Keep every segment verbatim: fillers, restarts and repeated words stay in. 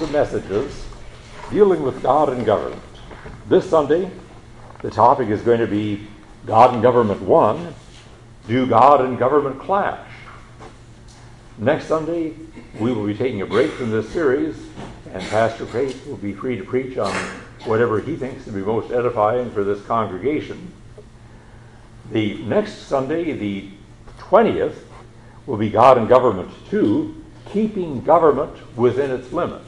of messages dealing with God and government. This Sunday, the topic is going to be God and Government one, Do God and Government Clash? Next Sunday, we will be taking a break from this series, and Pastor Pate will be free to preach on whatever he thinks to be most edifying for this congregation. The next Sunday, the twentieth, will be God and Government two, Keeping Government Within Its Limits.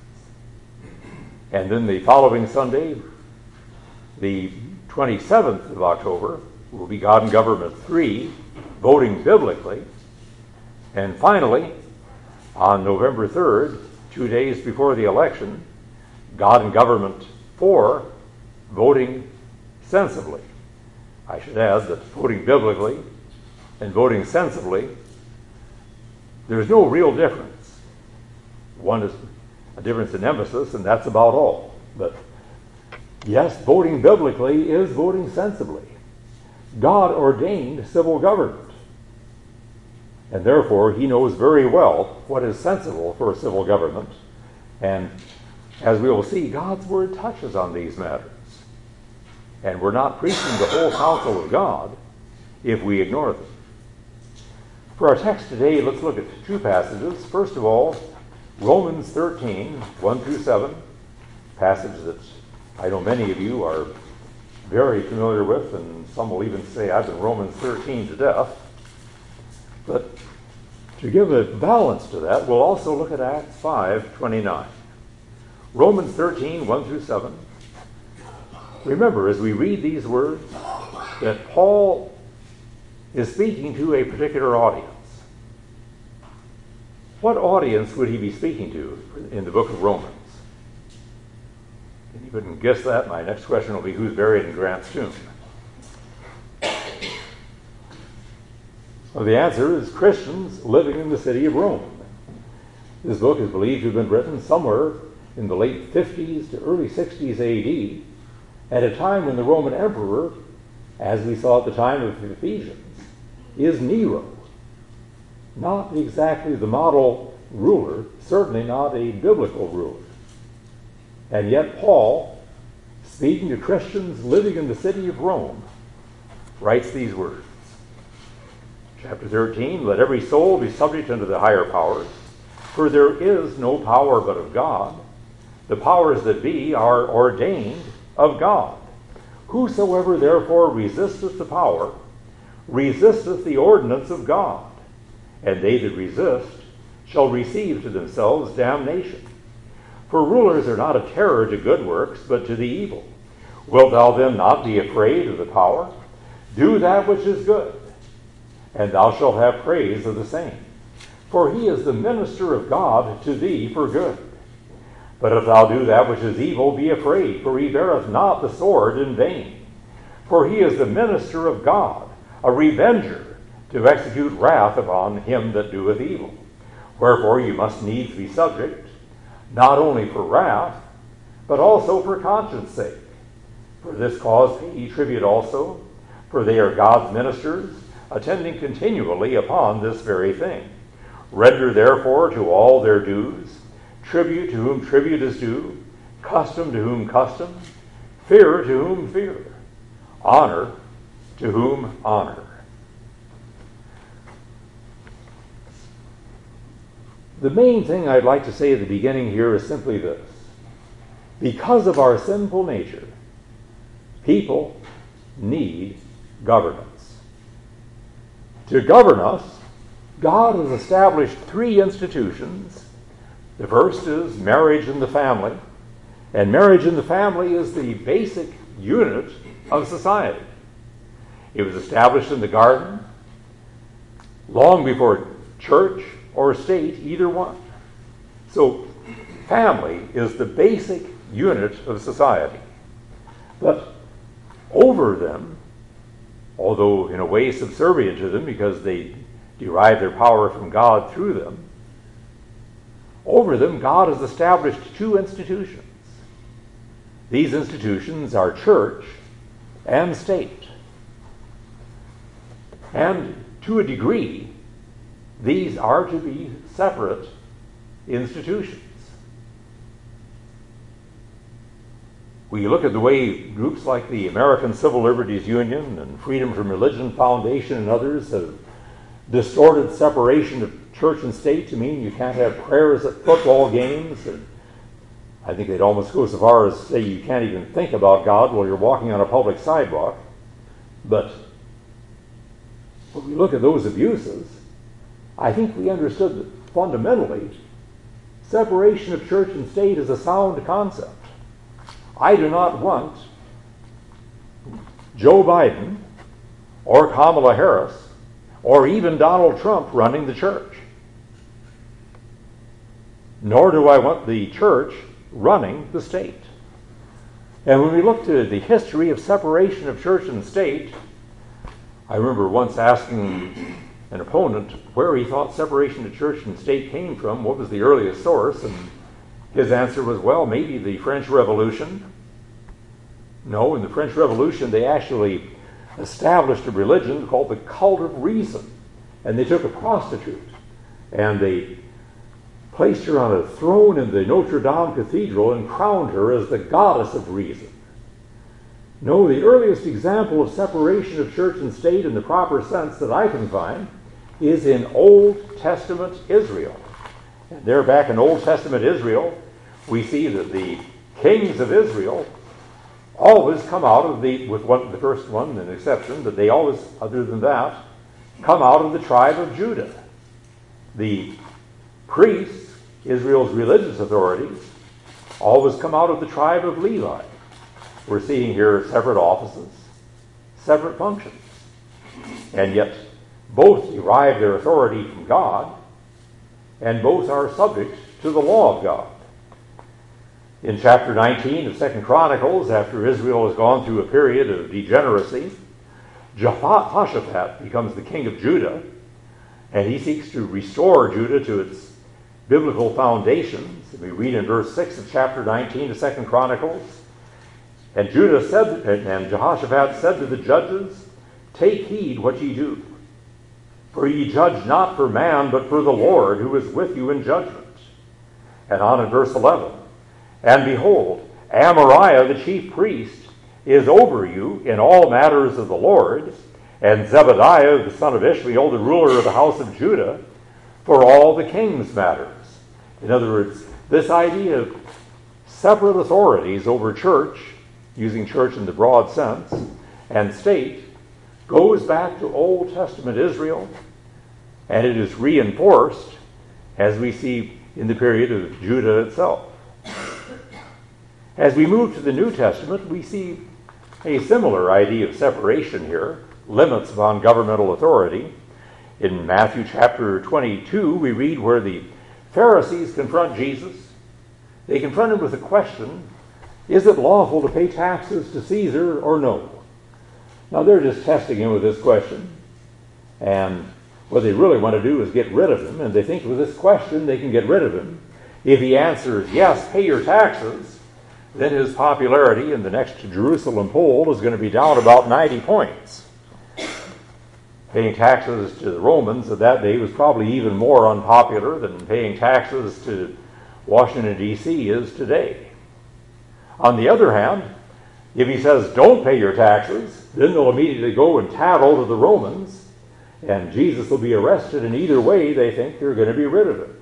And then the following Sunday, the twenty-seventh of October, will be God and Government three, Voting Biblically. And finally, on November third, two days before the election, God and Government four, Voting Sensibly. I should add that voting biblically and voting sensibly, there's no real difference. One is a difference in emphasis, and that's about all. But yes, voting biblically is voting sensibly. God ordained civil government. And therefore, he knows very well what is sensible for civil government. And as we will see, God's word touches on these matters. And we're not preaching the whole counsel of God if we ignore them. For our text today, let's look at two passages. First of all, Romans thirteen, one through seven, passage that I know many of you are very familiar with, and some will even say I've been Romans thirteen to death. But to give a balance to that, we'll also look at Acts five twenty-nine. Romans thirteen, one through seven. Remember, as we read these words, that Paul is speaking to a particular audience. What audience would he be speaking to in the book of Romans? If you couldn't guess that, my next question will be, who's buried in Grant's tomb? Well, the answer is Christians living in the city of Rome. This book is believed to have been written somewhere in the late fifties to early sixties A D, at a time when the Roman emperor, as we saw at the time of Ephesians, is Nero. Not exactly the model ruler, certainly not a biblical ruler. And yet Paul, speaking to Christians living in the city of Rome, writes these words. Chapter thirteen, let every soul be subject unto the higher powers, for there is no power but of God. The powers that be are ordained of God. Whosoever therefore resisteth the power, resisteth the ordinance of God, and they that resist shall receive to themselves damnation. For rulers are not a terror to good works, but to the evil. Wilt thou then not be afraid of the power? Do that which is good, and thou shalt have praise of the same. For he is the minister of God to thee for good. But if thou do that which is evil, be afraid, for he beareth not the sword in vain. For he is the minister of God, a revenger, to execute wrath upon him that doeth evil. Wherefore you must needs be subject, not only for wrath, but also for conscience sake. For this cause pay ye tribute also, for they are God's ministers, attending continually upon this very thing. Render therefore to all their dues, tribute to whom tribute is due, custom to whom custom, fear to whom fear, honor to whom honor. The main thing I'd like to say at the beginning here is simply this. Because of our sinful nature, people need governance. To govern us, God has established three institutions. The first is marriage and the family. And marriage and the family is the basic unit of society. It was established in the garden long before church or state, either one. So family is the basic unit of society. But over them, although in a way subservient to them because they derive their power from God through them, over them, God has established two institutions. These institutions are church and state. And to a degree, these are to be separate institutions. We look at the way groups like the American Civil Liberties Union and Freedom from Religion Foundation and others have distorted separation of church and state to mean you can't have prayers at football games. And I think they'd almost go so far as say you can't even think about God while you're walking on a public sidewalk. But when we look at those abuses, I think we understood that fundamentally, separation of church and state is a sound concept. I do not want Joe Biden or Kamala Harris or even Donald Trump running the church. Nor do I want the church running the state. And when we look to the history of separation of church and state, I remember once asking an opponent where he thought separation of church and state came from, what was the earliest source, and his answer was, well, maybe the French Revolution. No, in the French Revolution, they actually established a religion called the Cult of Reason. And they took a prostitute and they placed her on a throne in the Notre Dame Cathedral and crowned her as the goddess of reason. No, the earliest example of separation of church and state in the proper sense that I can find is in Old Testament Israel. And there, back in Old Testament Israel, we see that the kings of Israel always come out of the, with one, the first one, an exception, that they always, other than that, come out of the tribe of Judah. The priests, Israel's religious authorities, always come out of the tribe of Levi. We're seeing here separate offices, separate functions. And yet, both derive their authority from God, and both are subject to the law of God. In chapter nineteen of Second Chronicles, after Israel has gone through a period of degeneracy, Jehoshaphat becomes the king of Judah, and he seeks to restore Judah to its biblical foundations. And we read in verse six of chapter nineteen of Second Chronicles, and Judah said, and Jehoshaphat said to the judges, "Take heed what ye do, for ye judge not for man, but for the Lord, who is with you in judgment." And on in verse eleven, "And behold, Amariah the chief priest is over you in all matters of the Lord, and Zebediah the son of Ishmael, the ruler of the house of Judah, for all the king's matters." In other words, this idea of separate authorities over church, using church in the broad sense, and state, goes back to Old Testament Israel, and it is reinforced as we see in the period of Judah itself. As we move to the New Testament, we see a similar idea of separation here, limits upon governmental authority. In Matthew chapter twenty-two, we read where the Pharisees confront Jesus. They confront him with a question, is it lawful to pay taxes to Caesar or no? Now they're just testing him with this question, and what they really want to do is get rid of him, and they think with this question they can get rid of him. If he answers, yes, pay your taxes, then his popularity in the next Jerusalem poll is going to be down about ninety points. Paying taxes to the Romans of that day was probably even more unpopular than paying taxes to Washington, D C is today. On the other hand, if he says, don't pay your taxes, then they'll immediately go and tattle to the Romans, and Jesus will be arrested, and either way they think they're going to be rid of him.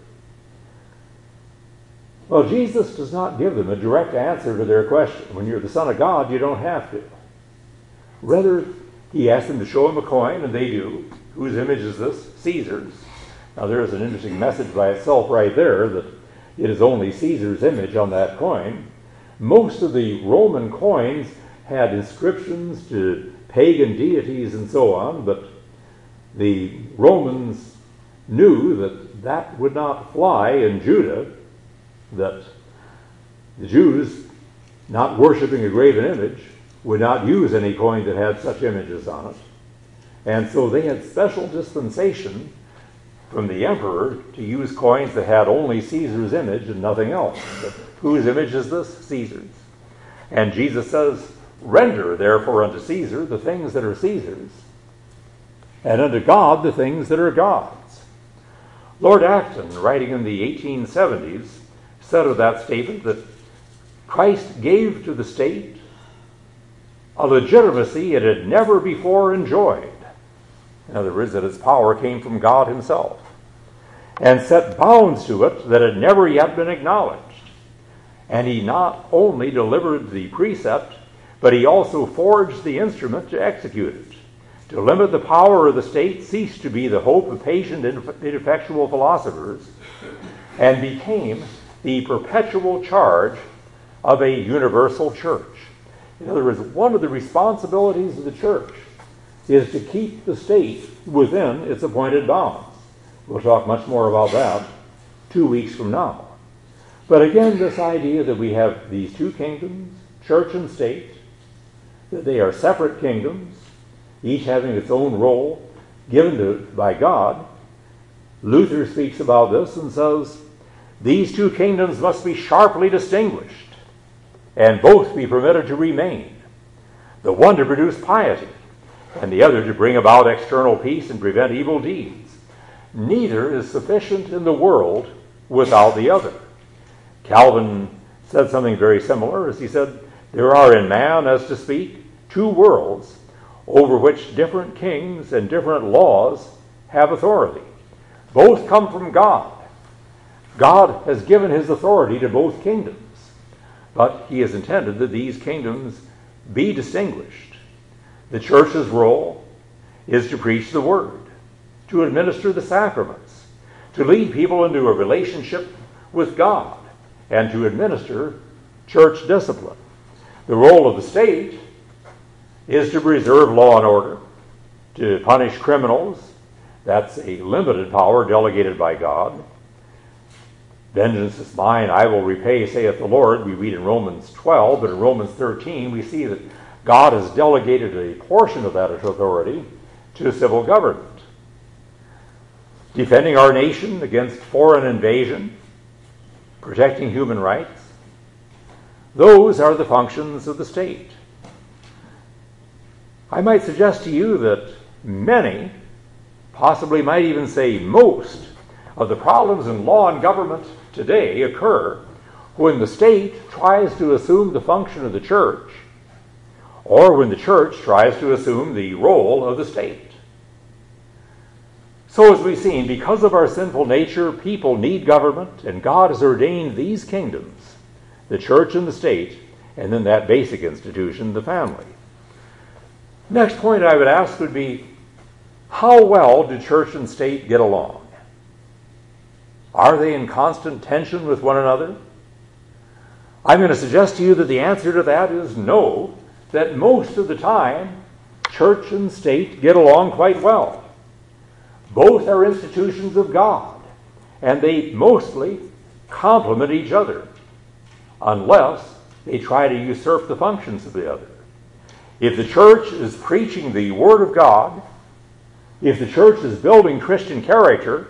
Well, Jesus does not give them a direct answer to their question. When you're the Son of God, you don't have to. Rather, he asks them to show him a coin, and they do. Whose image is this? Caesar's. Now, there is an interesting message by itself right there that it is only Caesar's image on that coin. Most of the Roman coins had inscriptions to pagan deities and so on, but the Romans knew that that would not fly in Judah, that the Jews, not worshiping a graven image, would not use any coin that had such images on it. And so they had special dispensation from the emperor to use coins that had only Caesar's image and nothing else. But whose image is this? Caesar's. And Jesus says, render therefore unto Caesar the things that are Caesar's, and unto God the things that are God's. Lord Acton, writing in the eighteen seventies, said of that statement that Christ gave to the state a legitimacy it had never before enjoyed. In other words, that its power came from God himself, and set bounds to it that had never yet been acknowledged. And he not only delivered the precept, but he also forged the instrument to execute it. To limit the power of the state ceased to be the hope of patient and ineffectual philosophers, and became the perpetual charge of a universal church. In other words, one of the responsibilities of the church is to keep the state within its appointed bounds. We'll talk much more about that two weeks from now. But again, this idea that we have these two kingdoms, church and state, that they are separate kingdoms, each having its own role given to by God. Luther speaks about this and says, these two kingdoms must be sharply distinguished, and both be permitted to remain, the one to produce piety, and the other to bring about external peace and prevent evil deeds. Neither is sufficient in the world without the other. Calvin said something very similar, as he said, there are in man, as to speak, two worlds, over which different kings and different laws have authority. Both come from God. God has given his authority to both kingdoms, but he has intended that these kingdoms be distinguished. The church's role is to preach the word, to administer the sacraments, to lead people into a relationship with God, and to administer church discipline. The role of the state is to preserve law and order, to punish criminals. That's a limited power delegated by God. Vengeance is mine, I will repay, saith the Lord. We read in Romans twelve, but in Romans thirteen we see that God has delegated a portion of that authority to civil government. Defending our nation against foreign invasion, protecting human rights, those are the functions of the state. I might suggest to you that many, possibly might even say most, of the problems in law and government today occur when the state tries to assume the function of the church, or when the church tries to assume the role of the state. So as we've seen, because of our sinful nature, people need government, and God has ordained these kingdoms, the church and the state, and then that basic institution, the family. Next point I would ask would be, how well do church and state get along? Are they in constant tension with one another? I'm going to suggest to you that the answer to that is no, that most of the time, church and state get along quite well. Both are institutions of God, and they mostly complement each other, unless they try to usurp the functions of the other. If the church is preaching the Word of God, if the church is building Christian character,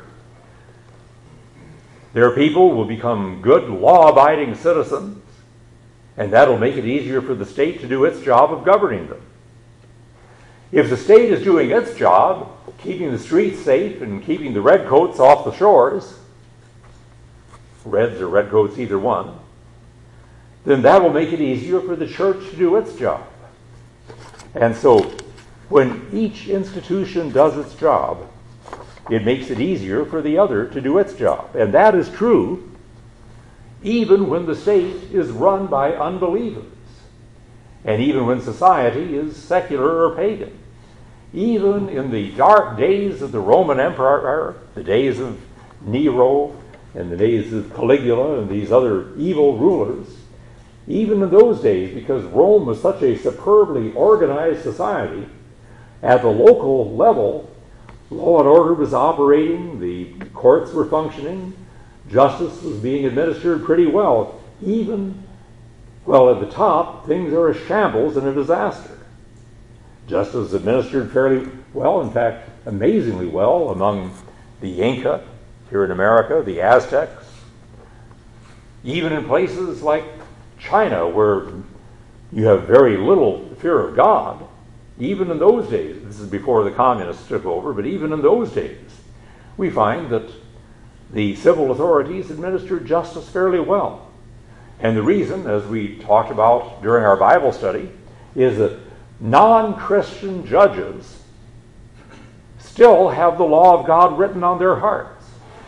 their people will become good, law-abiding citizens, and that'll make it easier for the state to do its job of governing them. If the state is doing its job, keeping the streets safe and keeping the redcoats off the shores, reds or redcoats, either one, then that will make it easier for the church to do its job. And so, when each institution does its job, it makes it easier for the other to do its job. And that is true even when the state is run by unbelievers, and even when society is secular or pagan. Even in the dark days of the Roman Empire, the days of Nero and the days of Caligula and these other evil rulers, even in those days, because Rome was such a superbly organized society, at the local level, law and order was operating, the courts were functioning, justice was being administered pretty well. Even, well, at the top, things are a shambles and a disaster. Justice is administered fairly well, in fact, amazingly well among the Inca here in America, the Aztecs, even in places like China, where you have very little fear of God. Even in those days, this is before the communists took over, but even in those days, we find that the civil authorities administered justice fairly well. And the reason, as we talked about during our Bible study, is that non-Christian judges still have the law of God written on their hearts.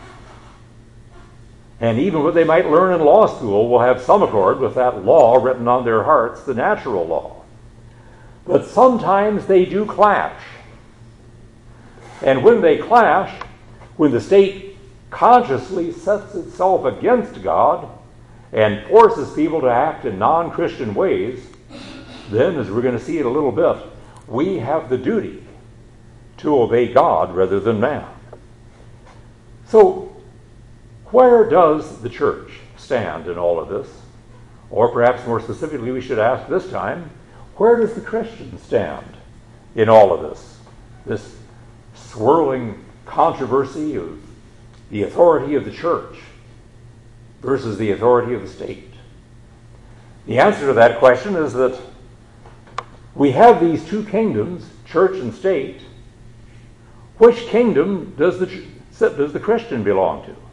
And even what they might learn in law school will have some accord with that law written on their hearts, the natural law. But sometimes they do clash. And when they clash, when the state consciously sets itself against God and forces people to act in non-Christian ways, then, as we're going to see in a little bit, we have the duty to obey God rather than man. So, where does the church stand in all of this? Or perhaps more specifically, we should ask this time, where does the Christian stand in all of this? This swirling controversy of the authority of the church versus the authority of the state. The answer to that question is that we have these two kingdoms, church and state. Which kingdom does the, does the Christian belong to?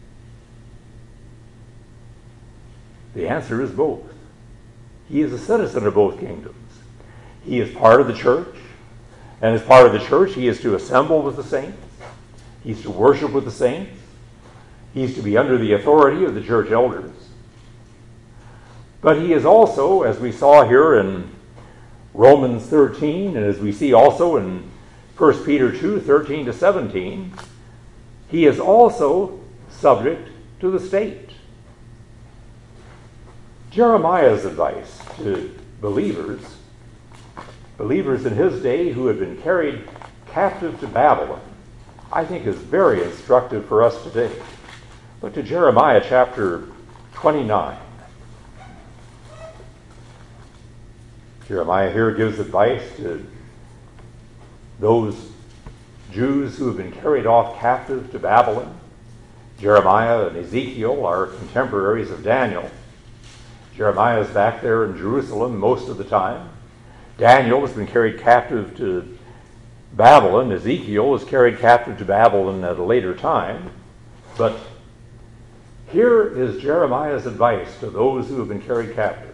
The answer is both. He is a citizen of both kingdoms. He is part of the church, and as part of the church, he is to assemble with the saints. He's to worship with the saints. He's to be under the authority of the church elders. But he is also, as we saw here in Romans thirteen, and as we see also in First Peter two, thirteen to seventeen, he is also subject to the state. Jeremiah's advice to believers, believers in his day who had been carried captive to Babylon, I think is very instructive for us today. Look to Jeremiah chapter twenty-nine. Jeremiah here gives advice to those Jews who have been carried off captive to Babylon. Jeremiah and Ezekiel are contemporaries of Daniel. Jeremiah is back there in Jerusalem most of the time. Daniel has been carried captive to Babylon. Ezekiel was carried captive to Babylon at a later time. But here is Jeremiah's advice to those who have been carried captive.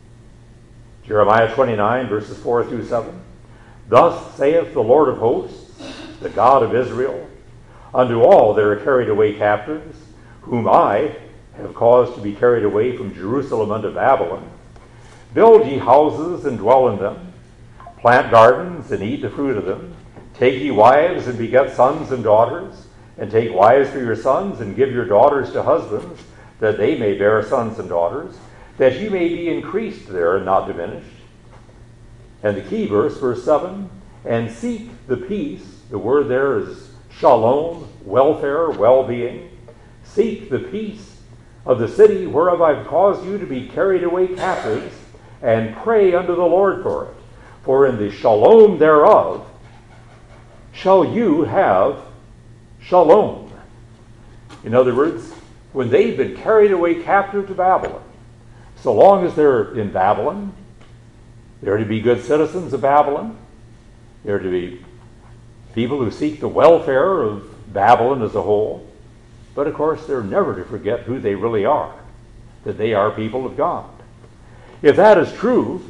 Jeremiah twenty-nine, verses four through seven. Thus saith the Lord of hosts, the God of Israel, unto all that are carried away captives, whom I have caused to be carried away from Jerusalem unto Babylon, build ye houses and dwell in them, plant gardens and eat the fruit of them, take ye wives and beget sons and daughters, and take wives for your sons and give your daughters to husbands, that they may bear sons and daughters, that ye may be increased there and not diminished. And the key verse, verse seven, and seek the peace, the word there is shalom, welfare, well-being. Seek the peace of the city whereof I've caused you to be carried away captives, and pray unto the Lord for it. For in the shalom thereof shall you have shalom. In other words, when they've been carried away captive to Babylon, so long as they're in Babylon, they're to be good citizens of Babylon. They're to be people who seek the welfare of Babylon as a whole. But of course, they're never to forget who they really are, that they are people of God. If that is true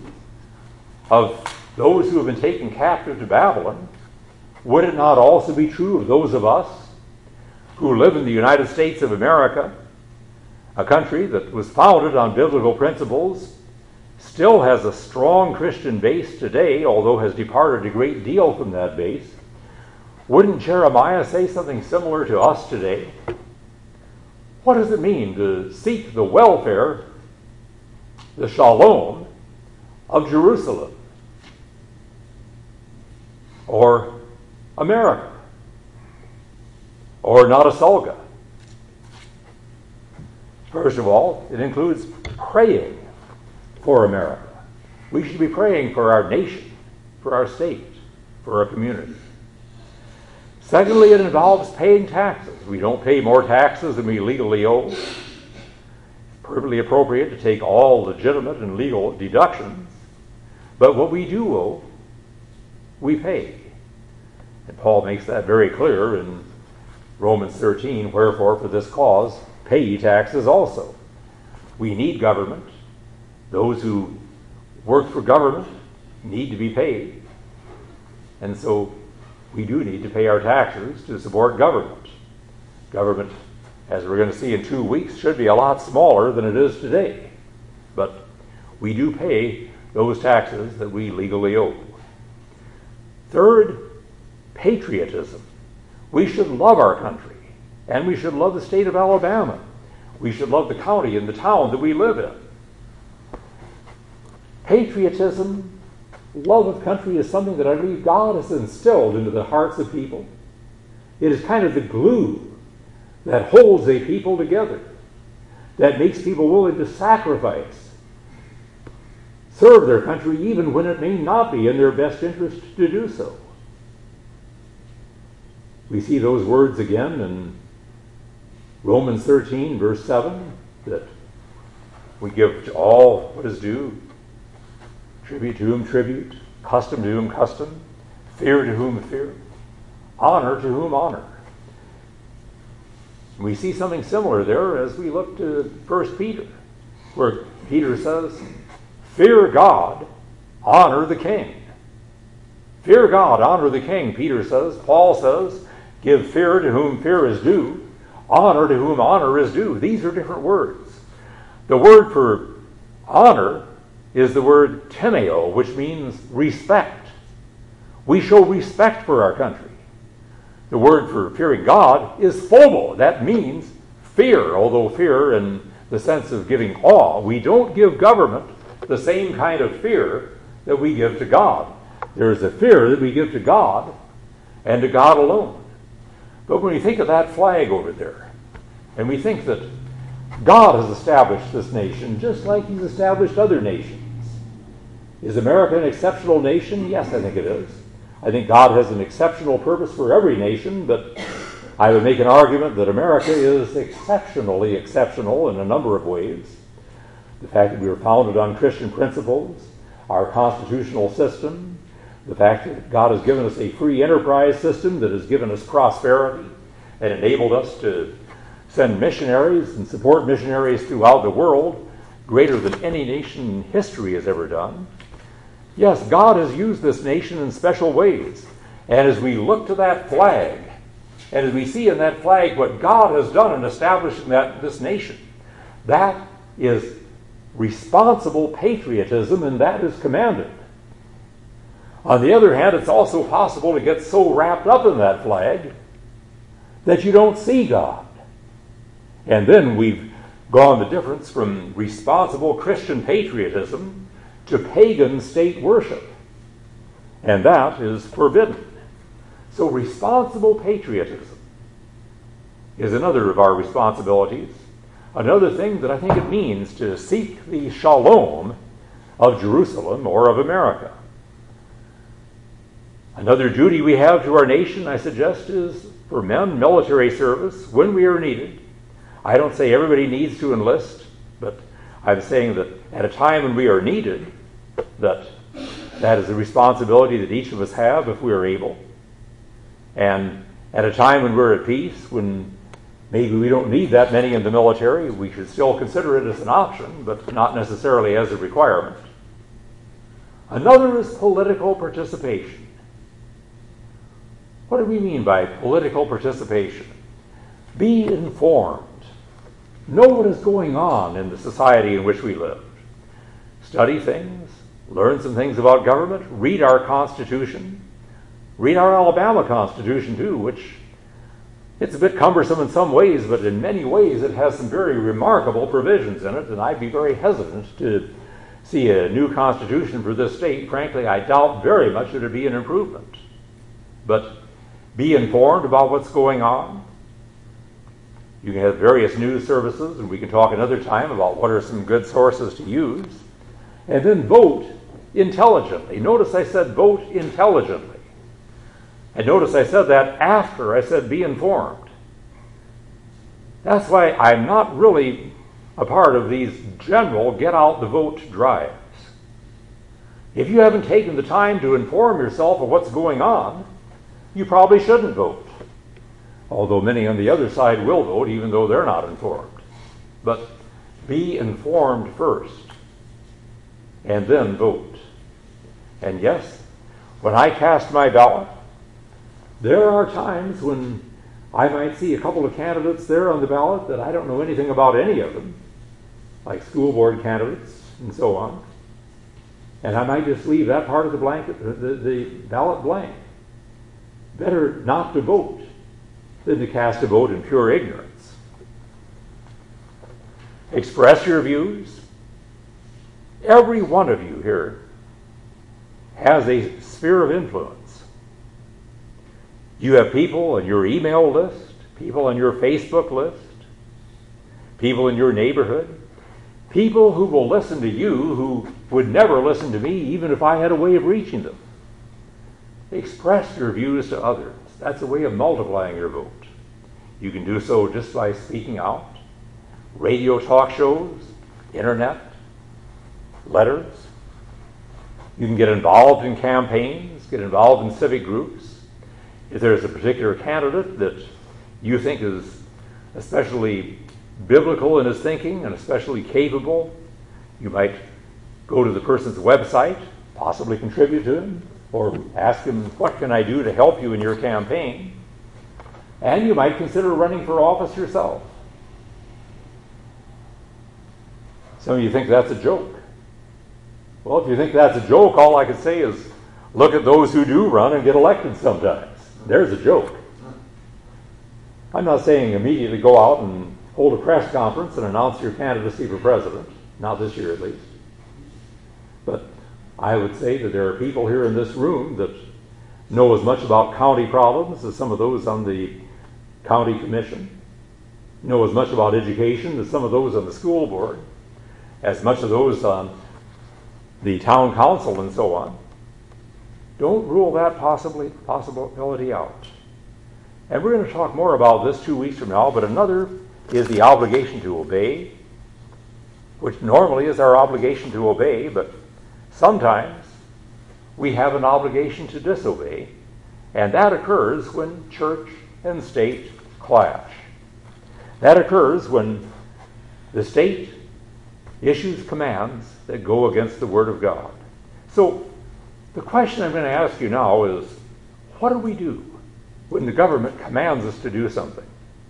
of those who have been taken captive to Babylon, would it not also be true of those of us who live in the United States of America, a country that was founded on biblical principles, still has a strong Christian base today, although has departed a great deal from that base? Wouldn't Jeremiah say something similar to us today? What does it mean to seek the welfare, the shalom, of Jerusalem or America or Notasulga? First of all, it includes praying for America. We should be praying for our nation, for our state, for our community. Secondly, it involves paying taxes. We don't pay more taxes than we legally owe. It's perfectly appropriate to take all legitimate and legal deductions, but what we do owe, we pay. And Paul makes that very clear in Romans thirteen, wherefore for this cause pay ye taxes also. We need government. Those who work for government need to be paid. And so we do need to pay our taxes to support government. Government, as we're going to see in two weeks, should be a lot smaller than it is today. But we do pay those taxes that we legally owe. Third, patriotism. We should love our country, and we should love the state of Alabama. We should love the county and the town that we live in. Patriotism, love of country, is something that I believe God has instilled into the hearts of people. It is kind of the glue that holds a people together, that makes people willing to sacrifice, serve their country even when it may not be in their best interest to do so. We see those words again in Romans thirteen, verse seven, that we give to all what is due, tribute to whom tribute, custom to whom custom, fear to whom fear, honor to whom honor. We see something similar there as we look to First Peter, where Peter says, fear God, honor the king. Fear God, honor the king, Peter says. Paul says, give fear to whom fear is due, honor to whom honor is due. These are different words. The word for honor is the word timeo, which means respect. We show respect for our country. The word for fearing God is phobos. That means fear, although fear in the sense of giving awe. We don't give government the same kind of fear that we give to God. There is a fear that we give to God and to God alone. But when we think of that flag over there, and we think that God has established this nation just like he's established other nations. Is America an exceptional nation? Yes, I think it is. I think God has an exceptional purpose for every nation, but I would make an argument that America is exceptionally exceptional in a number of ways. The fact that we were founded on Christian principles, our constitutional system, the fact that God has given us a free enterprise system that has given us prosperity and enabled us to send missionaries and support missionaries throughout the world, greater than any nation in history has ever done. Yes, God has used this nation in special ways. And as we look to that flag, and as we see in that flag what God has done in establishing that this nation, that is responsible patriotism, and that is commanded. On the other hand, it's also possible to get so wrapped up in that flag that you don't see God. And then we've gone the difference from responsible Christian patriotism to pagan state worship. And that is forbidden. So responsible patriotism is another of our responsibilities. Another thing that I think it means to seek the shalom of Jerusalem or of America. Another duty we have to our nation, I suggest, is for men, military service when we are needed. I don't say everybody needs to enlist, but I'm saying that at a time when we are needed, that that is a responsibility that each of us have if we are able. And at a time when we're at peace, when maybe we don't need that many in the military, we should still consider it as an option, but not necessarily as a requirement. Another is political participation. What do we mean by political participation? Be informed. Know what is going on in the society in which we live. Study things. Learn some things about government. Read our Constitution. Read our Alabama Constitution, too, which it's a bit cumbersome in some ways, but in many ways it has some very remarkable provisions in it, and I'd be very hesitant to see a new Constitution for this state. Frankly, I doubt very much that it would be an improvement. But be informed about what's going on. You can have various news services, and we can talk another time about what are some good sources to use. And then vote intelligently. Notice I said vote intelligently. And notice I said that after I said be informed. That's why I'm not really a part of these general get out the vote drives. If you haven't taken the time to inform yourself of what's going on, you probably shouldn't vote. Although many on the other side will vote, even though they're not informed. But be informed first and then vote. And yes, when I cast my ballot, there are times when I might see a couple of candidates there on the ballot that I don't know anything about any of them, like school board candidates and so on. And I might just leave that part of the blanket, the, the ballot blank. Better not to vote than to cast a vote in pure ignorance. Express your views. Every one of you here has a sphere of influence. You have people on your email list, people on your Facebook list, people in your neighborhood, people who will listen to you who would never listen to me even if I had a way of reaching them. Express your views to others. That's a way of multiplying your vote. You can do so just by speaking out. Radio talk shows, internet, letters. You can get involved in campaigns, get involved in civic groups. If there's a particular candidate that you think is especially biblical in his thinking and especially capable, you might go to the person's website, possibly contribute to him, or ask him, what can I do to help you in your campaign? And you might consider running for office yourself. Some of you think that's a joke. Well, if you think that's a joke, all I could say is look at those who do run and get elected sometimes. There's a joke. I'm not saying immediately go out and hold a press conference and announce your candidacy for president. Not this year, at least. But I would say that there are people here in this room that know as much about county problems as some of those on the county commission, know as much about education as some of those on the school board, as much of those on the town council and so on. Don't rule that possibly possibility out. And we're going to talk more about this two weeks from now, but another is the obligation to obey, which normally is our obligation to obey, but sometimes we have an obligation to disobey, and that occurs when church and state clash. That occurs when the state issues commands that go against the Word of God. So the question I'm going to ask you now is, what do we do when the government commands us to do something?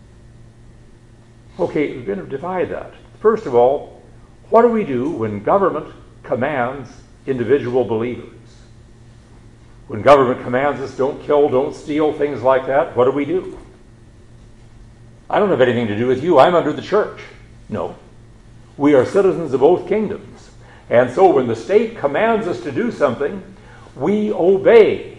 Okay, we're going to divide that. First of all, what do we do when government commands individual believers? When government commands us, don't kill, don't steal, things like that, what do we do? I don't have anything to do with you. I'm under the church. No. We are citizens of both kingdoms. And so when the state commands us to do something, we obey.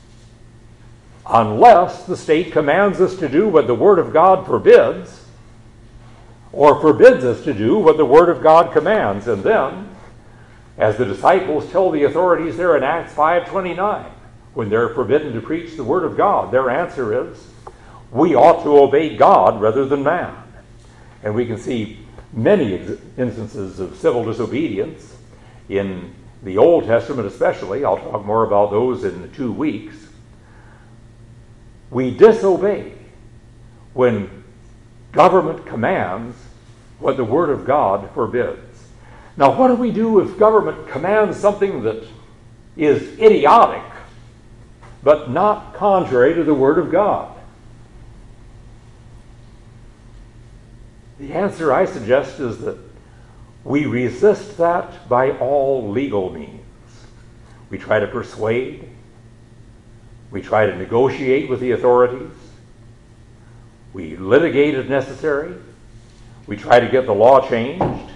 Unless the state commands us to do what the Word of God forbids, or forbids us to do what the Word of God commands. And then, as the disciples tell the authorities there in Acts five twenty-nine, when they're forbidden to preach the Word of God, their answer is, we ought to obey God rather than man. And we can see many instances of civil disobedience in the Old Testament especially. I'll talk more about those in two weeks. We disobey when government commands what the Word of God forbids. Now, what do we do if government commands something that is idiotic, but not contrary to the Word of God? The answer, I suggest, is that we resist that by all legal means. We try to persuade. We try to negotiate with the authorities. We litigate if necessary. We try to get the law changed.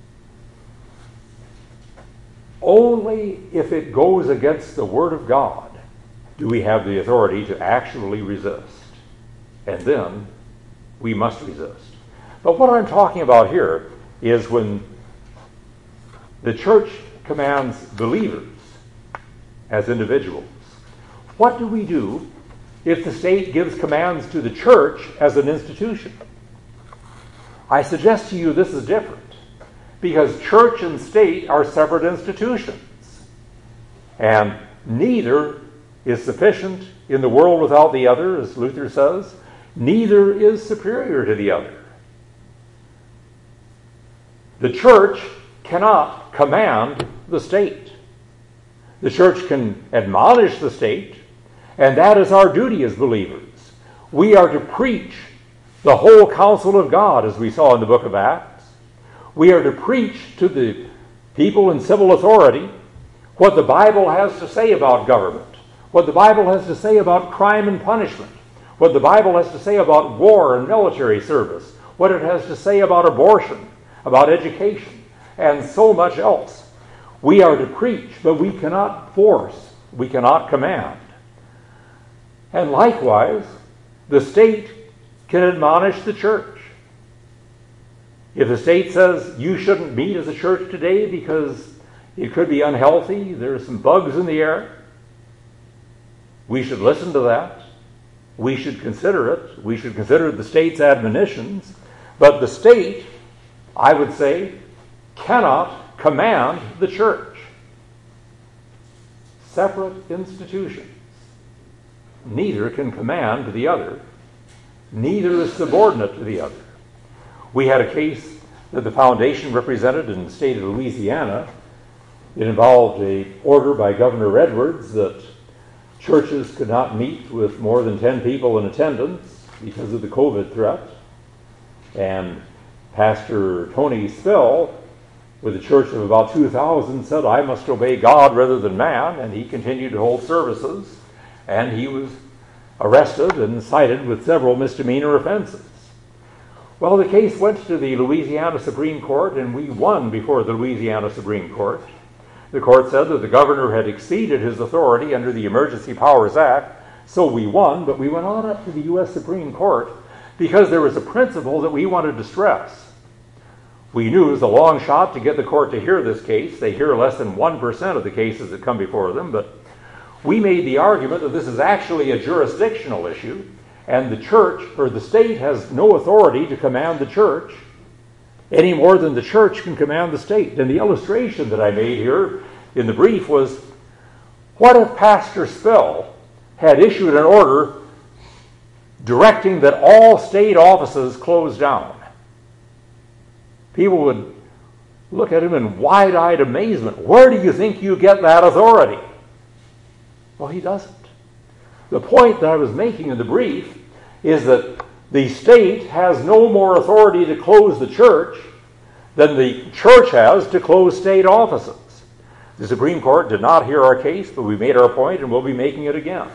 Only if it goes against the Word of God do we have the authority to actually resist. And then we must resist. But what I'm talking about here is when the church commands believers as individuals. What do we do if the state gives commands to the church as an institution? I suggest to you this is different, because church and state are separate institutions, and neither is sufficient in the world without the other, as Luther says. Neither is superior to the other. The church cannot command the state. The church can admonish the state, and that is our duty as believers. We are to preach the whole counsel of God, as we saw in the book of Acts. We are to preach to the people in civil authority what the Bible has to say about government, what the Bible has to say about crime and punishment, what the Bible has to say about war and military service, what it has to say about abortion, about education, and so much else. We are to preach, but we cannot force, we cannot command. And likewise, the state can admonish the church. If the state says you shouldn't meet as a church today because it could be unhealthy, there are some bugs in the air, we should listen to that. We should consider it. We should consider the state's admonitions. But the state, I would say, cannot command the church. Separate institutions. Neither can command the other. Neither is subordinate to the other. We had a case that the foundation represented in the state of Louisiana. It involved an order by Governor Edwards that churches could not meet with more than ten people in attendance because of the COVID threat. And Pastor Tony Spill, with a church of about two thousand, said, I must obey God rather than man, and he continued to hold services, and he was arrested and cited with several misdemeanor offenses. Well, the case went to the Louisiana Supreme Court, and we won before the Louisiana Supreme Court. The court said that the governor had exceeded his authority under the Emergency Powers Act, so we won, but we went on up to the U S Supreme Court because there was a principle that we wanted to stress. We knew it was a long shot to get the court to hear this case. They hear less than one percent of the cases that come before them, but we made the argument that this is actually a jurisdictional issue, and the church, or the state, has no authority to command the church any more than the church can command the state. And the illustration that I made here in the brief was, what if Pastor Spill had issued an order directing that all state offices close down? People would look at him in wide-eyed amazement. Where do you think you get that authority? Well, he doesn't. The point that I was making in the brief is that the state has no more authority to close the church than the church has to close state offices. The Supreme Court did not hear our case, but we made our point and we'll be making it again.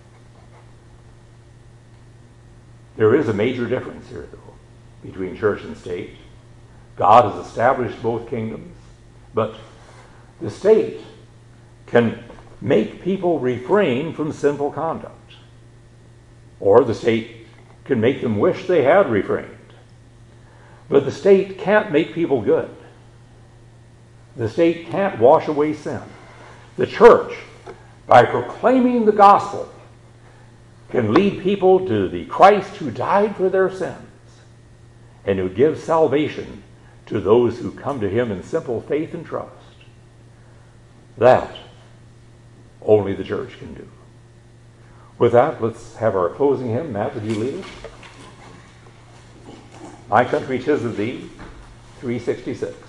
There is a major difference here, though, between church and state. God has established both kingdoms, but the state can make people refrain from sinful conduct, or the state can make them wish they had refrained. But the state can't make people good. The state can't wash away sin. The church, by proclaiming the gospel, can lead people to the Christ who died for their sins and who gives salvation to those who come to him in simple faith and trust. That only the church can do. With that, let's have our closing hymn. Matt, would you lead us? My Country 'Tis of Thee, three sixty-six.